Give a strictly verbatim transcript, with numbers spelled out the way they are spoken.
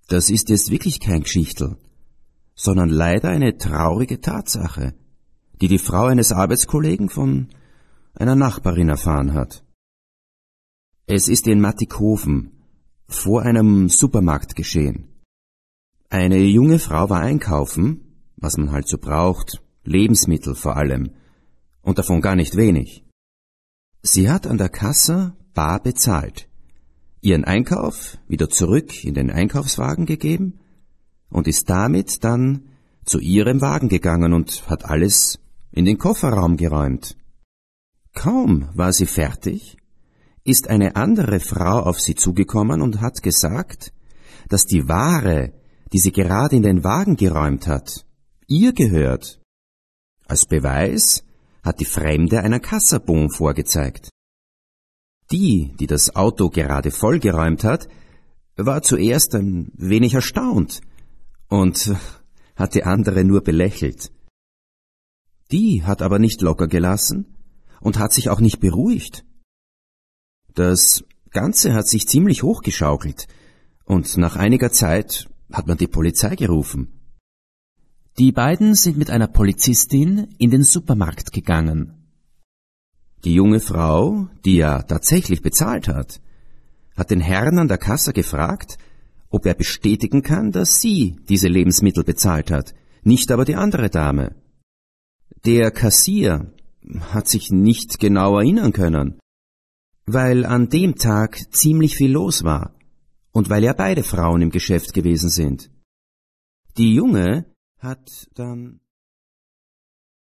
Das ist jetzt wirklich kein Geschichtel, sondern leider eine traurige Tatsache, die die Frau eines Arbeitskollegen von einer Nachbarin erfahren hat. Es ist in Mattighofen vor einem Supermarkt geschehen. Eine junge Frau war einkaufen, was man halt so braucht, Lebensmittel vor allem, und davon gar nicht wenig. Sie hat an der Kasse bar bezahlt, ihren Einkauf wieder zurück in den Einkaufswagen gegeben und ist damit dann zu ihrem Wagen gegangen und hat alles in den Kofferraum geräumt. Kaum war sie fertig, ist eine andere Frau auf sie zugekommen und hat gesagt, dass die Ware, die sie gerade in den Wagen geräumt hat, ihr gehört. Als Beweis hat die Fremde einen Kassabon vorgezeigt. Die, die das Auto gerade vollgeräumt hat, war zuerst ein wenig erstaunt und hat die andere nur belächelt. Die hat aber nicht locker gelassen und hat sich auch nicht beruhigt. Das Ganze hat sich ziemlich hochgeschaukelt und nach einiger Zeit hat man die Polizei gerufen. Die beiden sind mit einer Polizistin in den Supermarkt gegangen. Die junge Frau, die ja tatsächlich bezahlt hat, hat den Herrn an der Kasse gefragt, ob er bestätigen kann, dass sie diese Lebensmittel bezahlt hat, nicht aber die andere Dame. Der Kassier hat sich nicht genau erinnern können, weil an dem Tag ziemlich viel los war und weil ja beide Frauen im Geschäft gewesen sind. Die Junge hat dann